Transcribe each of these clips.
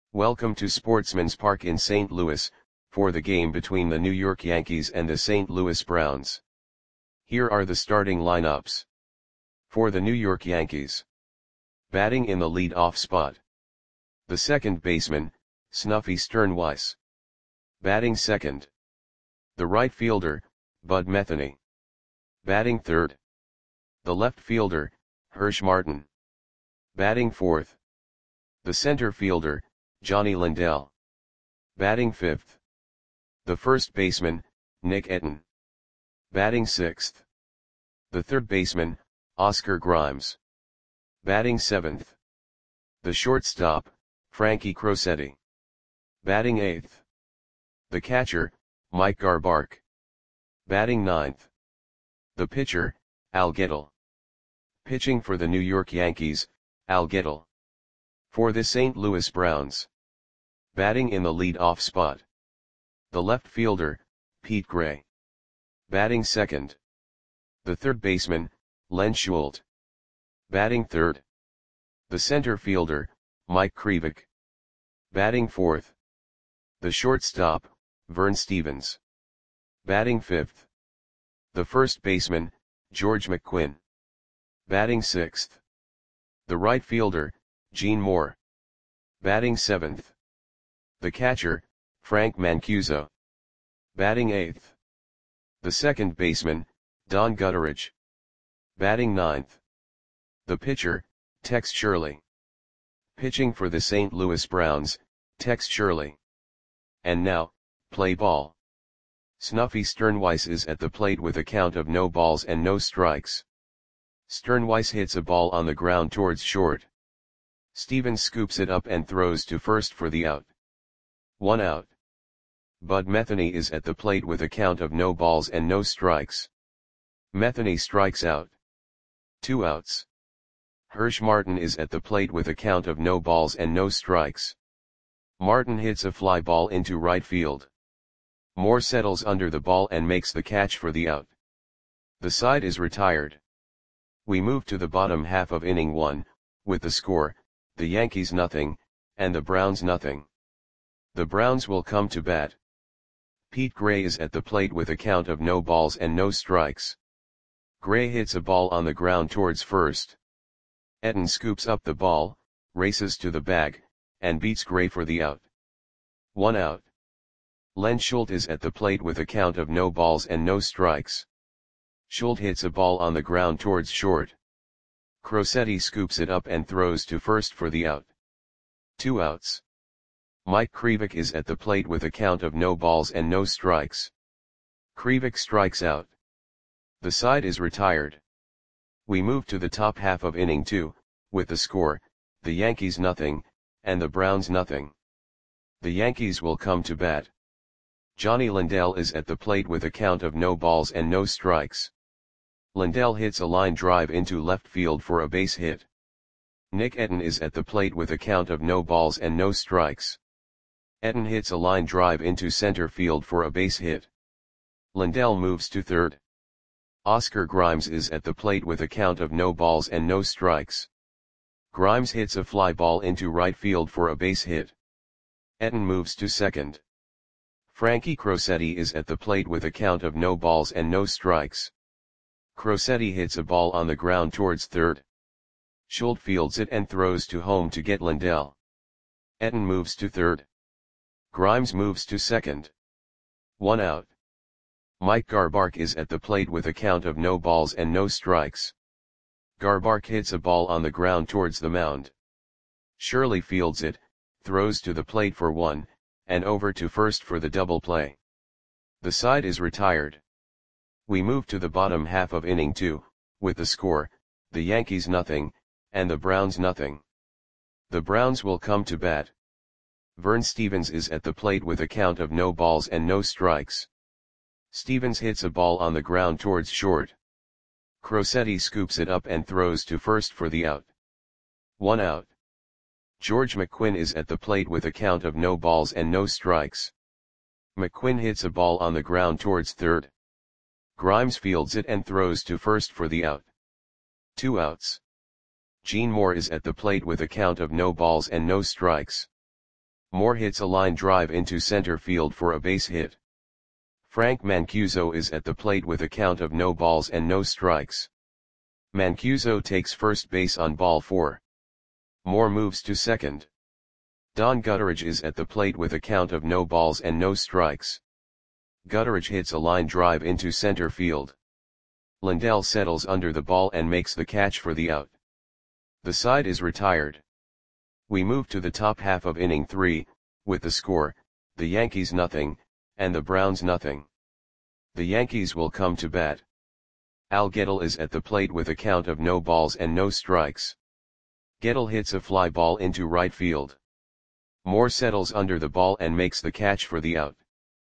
Welcome to Sportsman's Park in St. Louis, for the game between the New York Yankees and the St. Louis Browns. Here are the starting lineups. For the New York Yankees. Batting in the lead-off spot. The second baseman, Snuffy Sternweiss. Batting second. The right fielder, Bud Metheny. Batting third. The left fielder, Hirsch Martin. Batting fourth. The center fielder, Johnny Lindell. Batting fifth. The first baseman, Nick Etten. Batting sixth. The third baseman, Oscar Grimes. Batting seventh. The shortstop, Frankie Crosetti. Batting eighth. The catcher, Mike Garbark. Batting ninth. The pitcher, Al Gettle. Pitching for the New York Yankees, Al Gettle. For the St. Louis Browns. Batting in the lead-off spot. The left fielder, Pete Gray. Batting second. The third baseman, Len Schult. Batting third. The center fielder, Mike Krivik. Batting fourth. The shortstop, Vern Stephens. Batting fifth. The first baseman, George McQuinn. Batting sixth. The right fielder, Gene Moore. Batting seventh. The catcher, Frank Mancuso. Batting eighth. The second baseman, Don Gutteridge. Batting ninth. The pitcher, Tex Shirley. Pitching for the St. Louis Browns, Tex Shirley. And now, play ball. Snuffy Sternweiss is at the plate with a count of no balls and no strikes. Sternweiss hits a ball on the ground towards short. Stephens scoops it up and throws to first for the out. 1 out. Bud Metheny is at the plate with a count of no balls and no strikes. Metheny strikes out. 2 outs. Hirsch Martin is at the plate with a count of no balls and no strikes. Martin hits a fly ball into right field. Moore settles under the ball and makes the catch for the out. The side is retired. We move to the bottom half of inning 1, with the score, the Yankees nothing, and the Browns nothing. The Browns will come to bat. Pete Gray is at the plate with a count of no balls and no strikes. Gray hits a ball on the ground towards first. Etten scoops up the ball, races to the bag, and beats Gray for the out. 1 out. Len Schult is at the plate with a count of no balls and no strikes. Schult hits a ball on the ground towards short. Crosetti scoops it up and throws to first for the out. 2 outs. Mike Krivik is at the plate with a count of no balls and no strikes. Krivik strikes out. The side is retired. We move to the top half of inning 2, with the score, the Yankees nothing, and the Browns nothing. The Yankees will come to bat. Johnny Lindell is at the plate with a count of no balls and no strikes. Lindell hits a line drive into left field for a base hit. Nick Etten is at the plate with a count of no balls and no strikes. Etten hits a line drive into center field for a base hit. Lindell moves to third. Oscar Grimes is at the plate with a count of no balls and no strikes. Grimes hits a fly ball into right field for a base hit. Etten moves to second. Frankie Crosetti is at the plate with a count of no balls and no strikes. Crosetti hits a ball on the ground towards third. Schult fields it and throws to home to get Lindell. Etten moves to third. Grimes moves to second. 1 out. Mike Garbark is at the plate with a count of no balls and no strikes. Garbark hits a ball on the ground towards the mound. Shirley fields it, throws to the plate for 1, and over to first for the double play. The side is retired. We move to the bottom half of inning 2, with the score, the Yankees nothing, and the Browns nothing. The Browns will come to bat. Vern Stephens is at the plate with a count of no balls and no strikes. Stephens hits a ball on the ground towards short. Crosetti scoops it up and throws to first for the out. 1 out. George McQuinn is at the plate with a count of no balls and no strikes. McQuinn hits a ball on the ground towards third. Grimes fields it and throws to first for the out. 2 outs. Gene Moore is at the plate with a count of no balls and no strikes. Moore hits a line drive into center field for a base hit. Frank Mancuso is at the plate with a count of no balls and no strikes. Mancuso takes first base on ball 4. Moore moves to second. Don Gutteridge is at the plate with a count of no balls and no strikes. Gutteridge hits a line drive into center field. Lindell settles under the ball and makes the catch for the out. The side is retired. We move to the top half of inning 3, with the score, the Yankees nothing, and the Browns nothing. The Yankees will come to bat. Al Gettle is at the plate with a count of no balls and no strikes. Gettle hits a fly ball into right field. Moore settles under the ball and makes the catch for the out.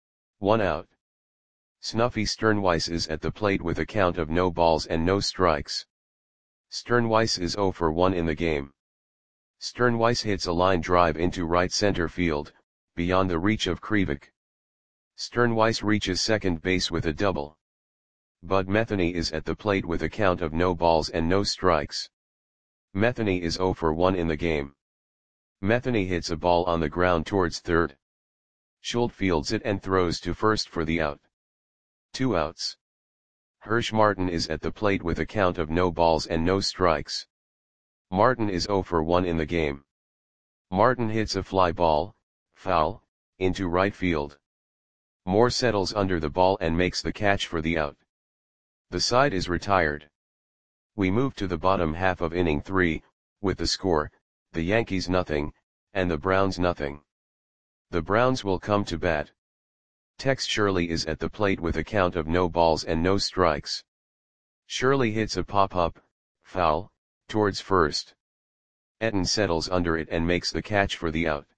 1 out. Snuffy Sternweiss is at the plate with a count of no balls and no strikes. Sternweiss is 0 for 1 in the game. Sternweiss hits a line drive into right center field, beyond the reach of Krivik. Sternweiss reaches second base with a double. Bud Metheny is at the plate with a count of no balls and no strikes. Metheny is 0 for 1 in the game. Metheny hits a ball on the ground towards third. Schultz fields it and throws to first for the out. 2 outs. Hirsch Martin is at the plate with a count of no balls and no strikes. Martin is 0 for 1 in the game. Martin hits a fly ball, foul, into right field. Moore settles under the ball and makes the catch for the out. The side is retired. We move to the bottom half of inning 3, with the score, the Yankees nothing, and the Browns nothing. The Browns will come to bat. Tex Shirley is at the plate with a count of no balls and no strikes. Shirley hits a pop-up, foul, towards first. Etten settles under it and makes the catch for the out.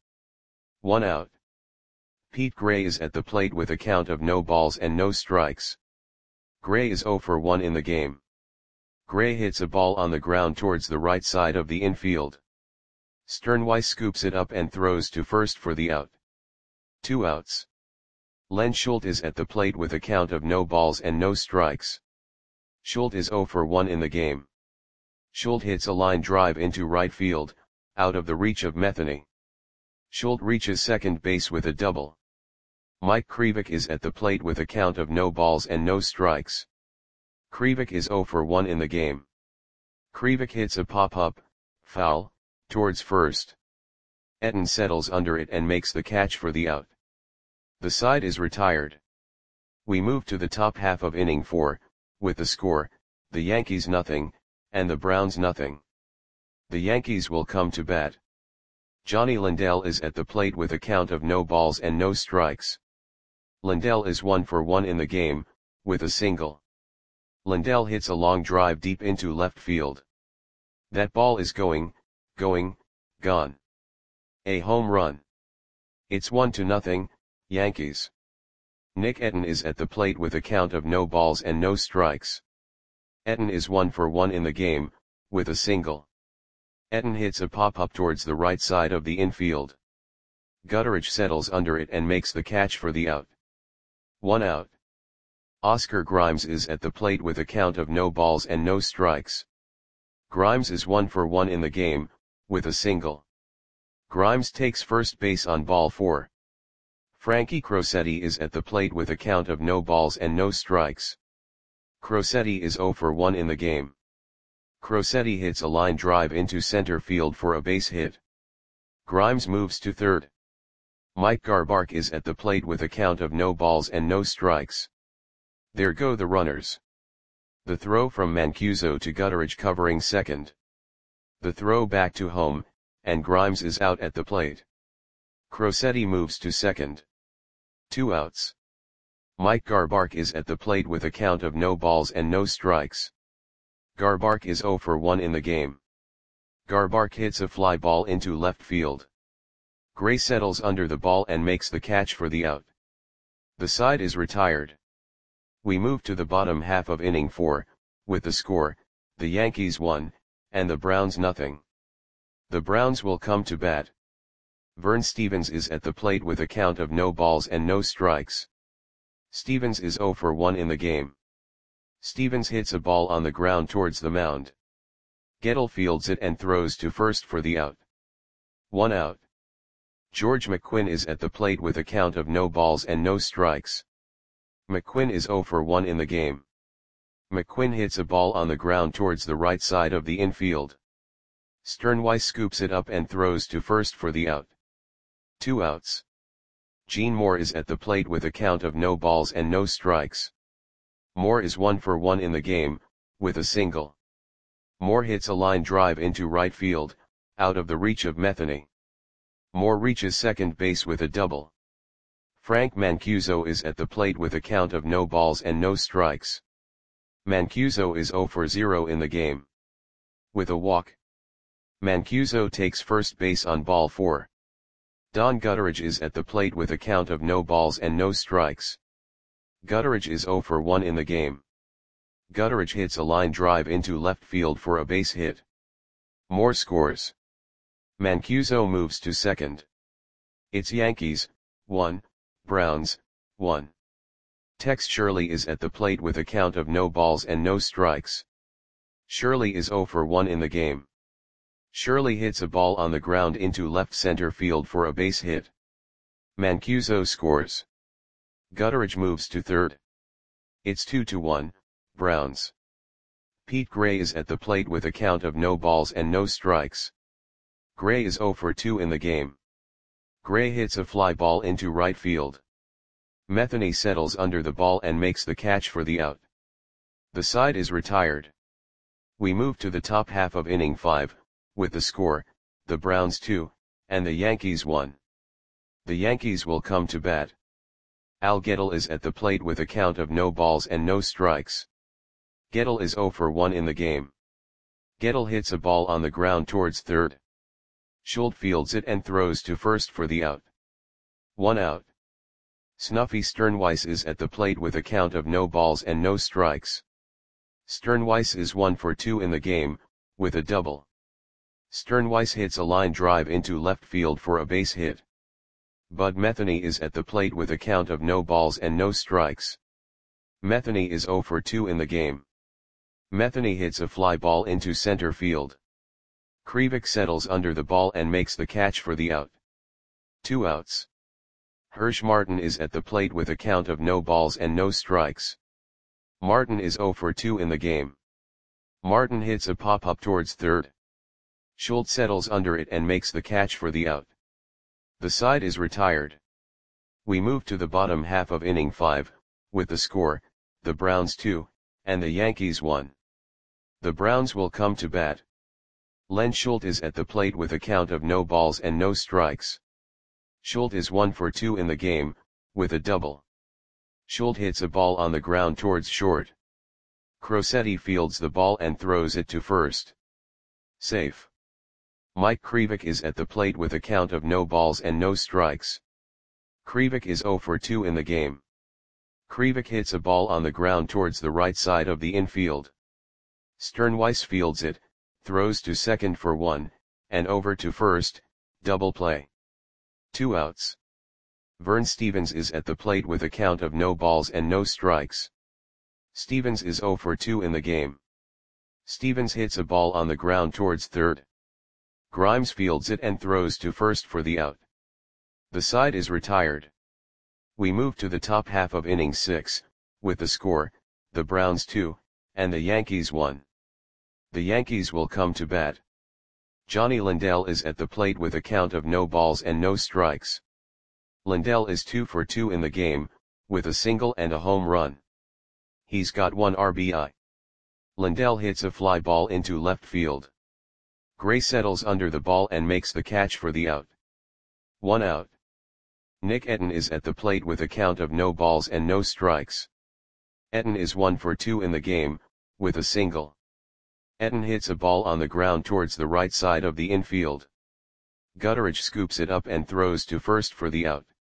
1 out. Pete Gray is at the plate with a count of no balls and no strikes. Gray is 0 for 1 in the game. Gray hits a ball on the ground towards the right side of the infield. Sternweiss scoops it up and throws to first for the out. 2 outs. Len Schultz is at the plate with a count of no balls and no strikes. Schultz is 0 for 1 in the game. Schultz hits a line drive into right field, out of the reach of Metheny. Schultz reaches second base with a double. Mike Krivik is at the plate with a count of no balls and no strikes. Krivik is 0 for 1 in the game. Krivik hits a pop-up, foul, towards first. Etten settles under it and makes the catch for the out. The side is retired. We move to the top half of inning 4, with the score, the Yankees nothing, and the Browns nothing. The Yankees will come to bat. Johnny Lindell is at the plate with a count of no balls and no strikes. Lindell is 1 for 1 in the game, with a single. Lindell hits a long drive deep into left field. That ball is gone. A home run. It's 1-0, Yankees. Nick Etten is at the plate with a count of no balls and no strikes. Etten is 1 for 1 in the game, with a single. Etten hits a pop-up towards the right side of the infield. Gutteridge settles under it and makes the catch for the out. 1 out. Oscar Grimes is at the plate with a count of no balls and no strikes. Grimes is 1 for 1 in the game, with a single. Grimes takes first base on ball 4. Frankie Crosetti is at the plate with a count of no balls and no strikes. Crosetti is 0 for 1 in the game. Crosetti hits a line drive into center field for a base hit. Grimes moves to third. Mike Garbark is at the plate with a count of no balls and no strikes. There go the runners. The throw from Mancuso to Gutteridge covering second. The throw back to home, and Grimes is out at the plate. Crosetti moves to second. 2 outs. Mike Garbark is at the plate with a count of no balls and no strikes. Garbark is 0 for 1 in the game. Garbark hits a fly ball into left field. Gray settles under the ball and makes the catch for the out. The side is retired. We move to the bottom half of inning 4, with the score, the Yankees 1, and the Browns nothing. The Browns will come to bat. Vern Stevens is at the plate with a count of no balls and no strikes. Stevens is 0 for 1 in the game. Stevens hits a ball on the ground towards the mound. Gettle fields it and throws to first for the out. 1 out. George McQuinn is at the plate with a count of no balls and no strikes. McQuinn is 0 for 1 in the game. McQuinn hits a ball on the ground towards the right side of the infield. Sternweiss scoops it up and throws to first for the out. 2 outs. Gene Moore is at the plate with a count of no balls and no strikes. Moore is 1 for 1 in the game, with a single. Moore hits a line drive into right field, out of the reach of Metheny. Moore reaches second base with a double. Frank Mancuso is at the plate with a count of no balls and no strikes. Mancuso is 0 for 0 in the game. With a walk. Mancuso takes first base on ball 4. Don Gutteridge is at the plate with a count of no balls and no strikes. Gutteridge is 0 for 1 in the game. Gutteridge hits a line drive into left field for a base hit. Moore scores. Mancuso moves to second. It's Yankees, 1, Browns, 1. Tex Shirley is at the plate with a count of no balls and no strikes. Shirley is 0 for 1 in the game. Shirley hits a ball on the ground into left center field for a base hit. Mancuso scores. Gutteridge moves to third. It's 2-1, Browns. Pete Gray is at the plate with a count of no balls and no strikes. Gray is 0 for 2 in the game. Gray hits a fly ball into right field. Metheny settles under the ball and makes the catch for the out. The side is retired. We move to the top half of inning 5, with the score, the Browns 2, and the Yankees 1. The Yankees will come to bat. Al Gettle is at the plate with a count of no balls and no strikes. Gettle is 0 for 1 in the game. Gettle hits a ball on the ground towards third. Schultz fields it and throws to first for the out. 1 out. Snuffy Sternweiss is at the plate with a count of no balls and no strikes. Sternweiss is 1 for 2 in the game, with a double. Sternweiss hits a line drive into left field for a base hit. Bud Metheny is at the plate with a count of no balls and no strikes. Metheny is 0 for 2 in the game. Metheny hits a fly ball into center field. Krivik settles under the ball and makes the catch for the out. 2 outs. Hirsch Martin is at the plate with a count of no balls and no strikes. Martin is 0 for 2 in the game. Martin hits a pop-up towards third. Schultz settles under it and makes the catch for the out. The side is retired. We move to the bottom half of inning 5, with the score, the Browns 2, and the Yankees 1. The Browns will come to bat. Len Schultz is at the plate with a count of no balls and no strikes. Schultz is 1 for 2 in the game, with a double. Schultz hits a ball on the ground towards short. Crosetti fields the ball and throws it to first. Safe. Mike Krivik is at the plate with a count of no balls and no strikes. Krivik is 0 for 2 in the game. Krivik hits a ball on the ground towards the right side of the infield. Sternweiss fields it, throws to second for 1, and over to first, double play. 2 outs. Vern Stevens is at the plate with a count of no balls and no strikes. Stevens is 0 for 2 in the game. Stevens hits a ball on the ground towards third. Grimes fields it and throws to first for the out. The side is retired. We move to the top half of inning 6, with the score, the Browns 2, and the Yankees 1. The Yankees will come to bat. Johnny Lindell is at the plate with a count of no balls and no strikes. Lindell is 2 for 2 in the game, with a single and a home run. He's got 1 RBI. Lindell hits a fly ball into left field. Gray settles under the ball and makes the catch for the out. 1 out. Nick Etten is at the plate with a count of no balls and no strikes. Etten is 1 for 2 in the game, with a single. Etten hits a ball on the ground towards the right side of the infield. Gutteridge scoops it up and throws to first for the out.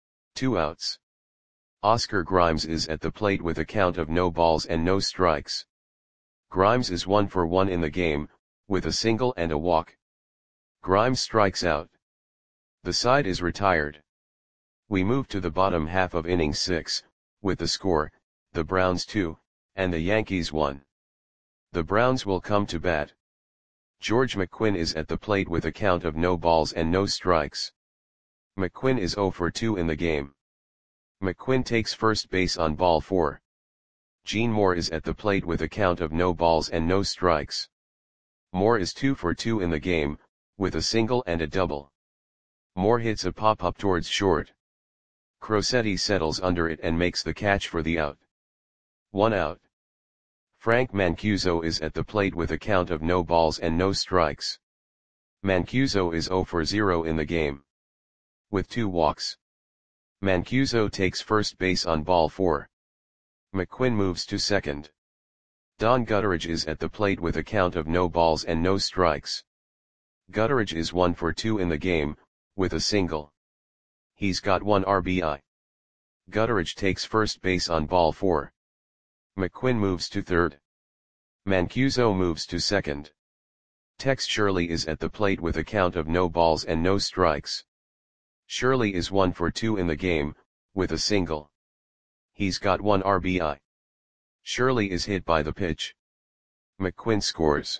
2 outs. Oscar Grimes is at the plate with a count of no balls and no strikes. Grimes is 1 for 1 in the game, with a single and a walk. Grimes strikes out. The side is retired. We move to the bottom half of inning 6, with the score, the Browns 2, and the Yankees 1. The Browns will come to bat. George McQuinn is at the plate with a count of no balls and no strikes. McQuinn is 0 for 2 in the game. McQuinn takes first base on ball 4. Gene Moore is at the plate with a count of no balls and no strikes. Moore is 2 for 2 in the game, with a single and a double. Moore hits a pop-up towards short. Crosetti settles under it and makes the catch for the out. 1 out. Frank Mancuso is at the plate with a count of no balls and no strikes. Mancuso is 0 for 0 in the game, with 2 walks. Mancuso takes first base on ball 4. McQuinn moves to second. Don Gutteridge is at the plate with a count of no balls and no strikes. Gutteridge is 1 for 2 in the game, with a single. He's got 1 RBI. Gutteridge takes first base on ball 4. McQuinn moves to third. Mancuso moves to second. Tex Shirley is at the plate with a count of no balls and no strikes. Shirley is 1 for 2 in the game, with a single. He's got 1 RBI. Shirley is hit by the pitch. McQuinn scores.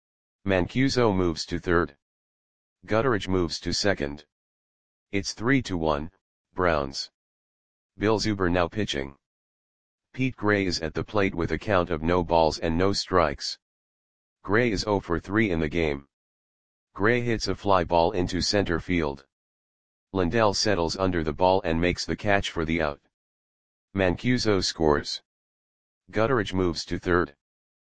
Mancuso moves to third. Gutteridge moves to second. It's 3-1, Browns. Bill Zuber now pitching. Pete Gray is at the plate with a count of no balls and no strikes. Gray is 0 for 3 in the game. Gray hits a fly ball into center field. Lindell settles under the ball and makes the catch for the out. Mancuso scores. Gutteridge moves to third.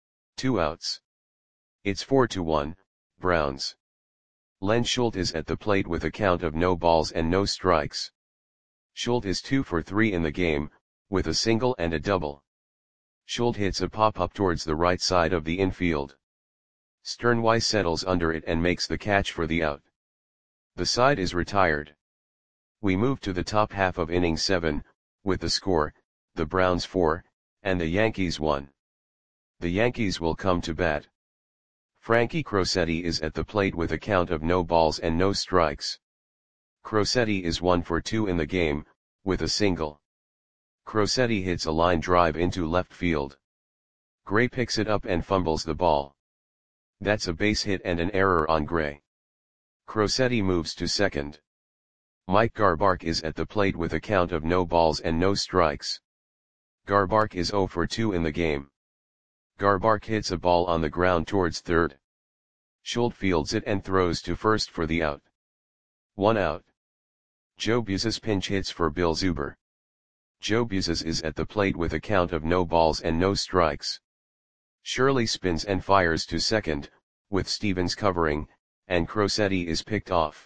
2 outs. It's 4-1, Browns. Len Schultz is at the plate with a count of no balls and no strikes. Schultz is 2 for 3 in the game, with a single and a double. Schultz hits a pop-up towards the right side of the infield. Sternweiss settles under it and makes the catch for the out. The side is retired. We move to the top half of inning 7, with the score, the Browns 4, and the Yankees 1. The Yankees will come to bat. Frankie Crosetti is at the plate with a count of no balls and no strikes. Crosetti is 1 for 2 in the game, with a single. Crosetti hits a line drive into left field. Gray picks it up and fumbles the ball. That's a base hit and an error on Gray. Crosetti moves to second. Mike Garbark is at the plate with a count of no balls and no strikes. Garbark is 0 for 2 in the game. Garbark hits a ball on the ground towards third. Schultz fields it and throws to first for the out. 1 out. Joe Buzas pinch hits for Bill Zuber. Joe Buzas is at the plate with a count of no balls and no strikes. Shirley spins and fires to second, with Stevens covering, and Crosetti is picked off.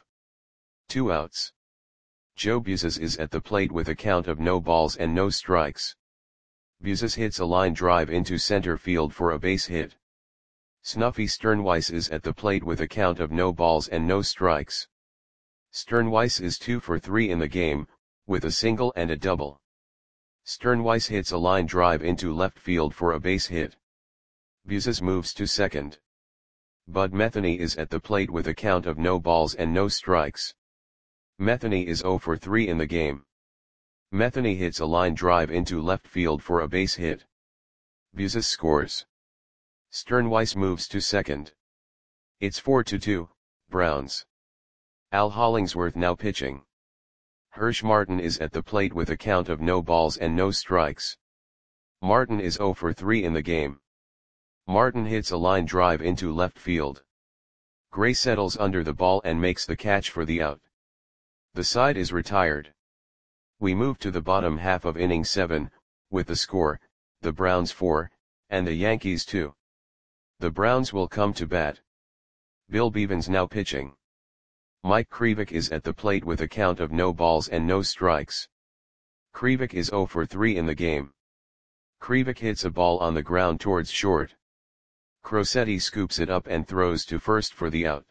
2 outs. Joe Buzas is at the plate with a count of no balls and no strikes. Buzas hits a line drive into center field for a base hit. Snuffy Sternweiss is at the plate with a count of no balls and no strikes. Sternweiss is 2 for 3 in the game, with a single and a double. Sternweiss hits a line drive into left field for a base hit. Buzas moves to second. Bud Metheny is at the plate with a count of no balls and no strikes. Metheny is 0 for 3 in the game. Metheny hits a line drive into left field for a base hit. Buzas scores. Sternweiss moves to second. It's 4-2, Browns. Al Hollingsworth now pitching. Hirsch Martin is at the plate with a count of no balls and no strikes. Martin is 0 for 3 in the game. Martin hits a line drive into left field. Gray settles under the ball and makes the catch for the out. The side is retired. We move to the bottom half of inning 7, with the score, the Browns 4, and the Yankees 2. The Browns will come to bat. Bill Bevins now pitching. Mike Krivik is at the plate with a count of no balls and no strikes. Krivik is 0 for 3 in the game. Krivik hits a ball on the ground towards short. Crosetti scoops it up and throws to first for the out.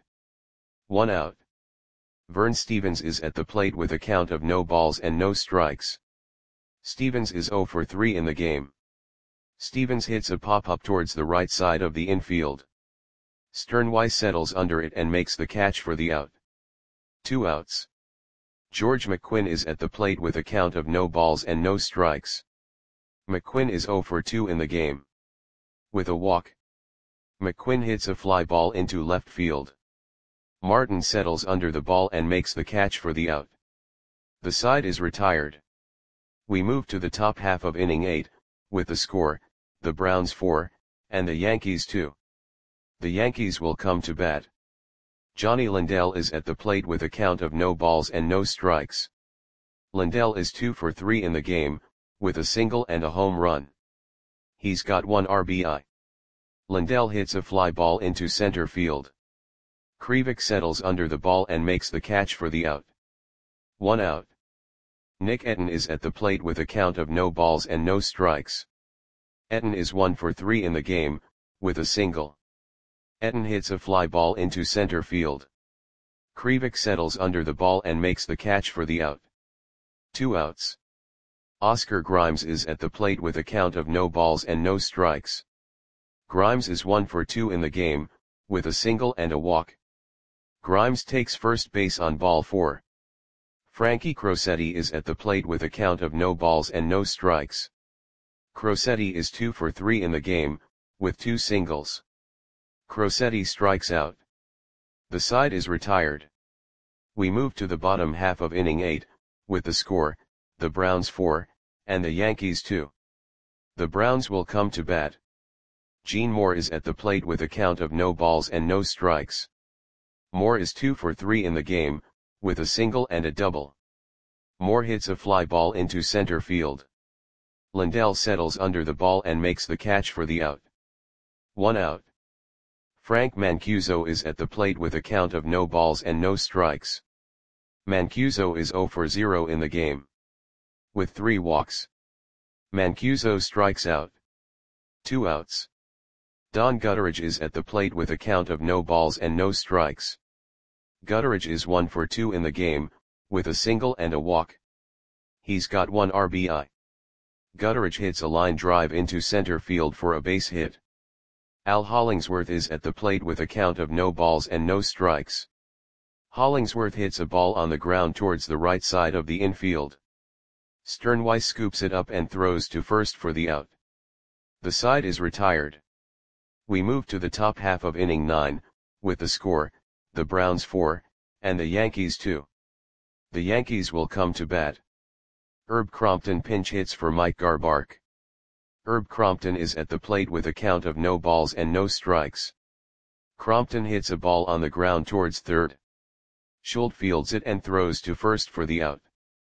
1 out. Vern Stevens is at the plate with a count of no balls and no strikes. Stevens is 0 for 3 in the game. Stevens hits a pop-up towards the right side of the infield. Sternweiss settles under it and makes the catch for the out. 2 outs. George McQuinn is at the plate with a count of no balls and no strikes. McQuinn is 0 for 2 in the game. With a walk. McQuinn hits a fly ball into left field. Martin settles under the ball and makes the catch for the out. The side is retired. We move to the top half of inning 8, with the score, the Browns 4, and the Yankees 2. The Yankees will come to bat. Johnny Lindell is at the plate with a count of no balls and no strikes. Lindell is 2 for 3 in the game, with a single and a home run. He's got 1 RBI. Lindell hits a fly ball into center field. Krivik settles under the ball and makes the catch for the out. 1 out. Nick Etten is at the plate with a count of no balls and no strikes. Etten is 1 for 3 in the game, with a single. Etten hits a fly ball into center field. Krivik settles under the ball and makes the catch for the out. 2 outs. Oscar Grimes is at the plate with a count of no balls and no strikes. Grimes is 1 for 2 in the game, with a single and a walk. Grimes takes first base on ball 4. Frankie Crosetti is at the plate with a count of no balls and no strikes. Crosetti is 2 for 3 in the game, with 2 singles. Crosetti strikes out. The side is retired. We move to the bottom half of inning 8, with the score, the Browns 4, and the Yankees 2. The Browns will come to bat. Gene Moore is at the plate with a count of no balls and no strikes. Moore is 2 for 3 in the game, with a single and a double. Moore hits a fly ball into center field. Lindell settles under the ball and makes the catch for the out. 1 out. Frank Mancuso is at the plate with a count of no balls and no strikes. Mancuso is 0 for 0 in the game, with 3 walks. Mancuso strikes out. 2 outs. Don Gutteridge is at the plate with a count of no balls and no strikes. Gutteridge is 1 for 2 in the game, with a single and a walk. He's got 1 RBI. Gutteridge hits a line drive into center field for a base hit. Al Hollingsworth is at the plate with a count of no balls and no strikes. Hollingsworth hits a ball on the ground towards the right side of the infield. Sternweiss scoops it up and throws to first for the out. The side is retired. We move to the top half of inning 9, with the score, the Browns 4, and the Yankees 2. The Yankees will come to bat. Herb Crompton pinch hits for Mike Garbark. Herb Crompton is at the plate with a count of no balls and no strikes. Crompton hits a ball on the ground towards third. Schultz fields it and throws to first for the out.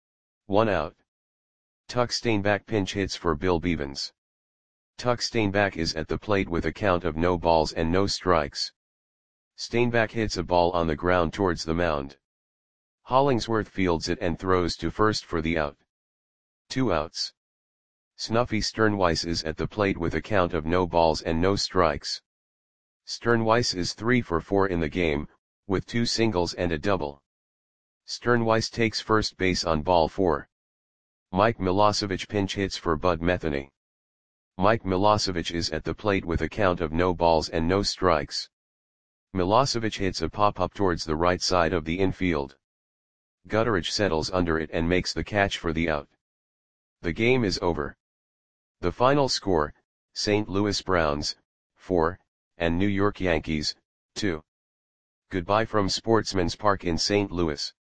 1 out. Tuck Steinbach pinch hits for Bill Bevens. Tuck Steinbach is at the plate with a count of no balls and no strikes. Steinbach hits a ball on the ground towards the mound. Hollingsworth fields it and throws to first for the out. 2 outs. Snuffy Sternweiss is at the plate with a count of no balls and no strikes. Sternweiss is 3 for 4 in the game, with 2 singles and a double. Sternweiss takes first base on ball 4. Mike Milosevic pinch hits for Bud Metheny. Mike Milosevic is at the plate with a count of no balls and no strikes. Milosevic hits a pop-up towards the right side of the infield. Gutteridge settles under it and makes the catch for the out. The game is over. The final score, St. Louis Browns, 4, and New York Yankees, 2. Goodbye from Sportsman's Park in St. Louis.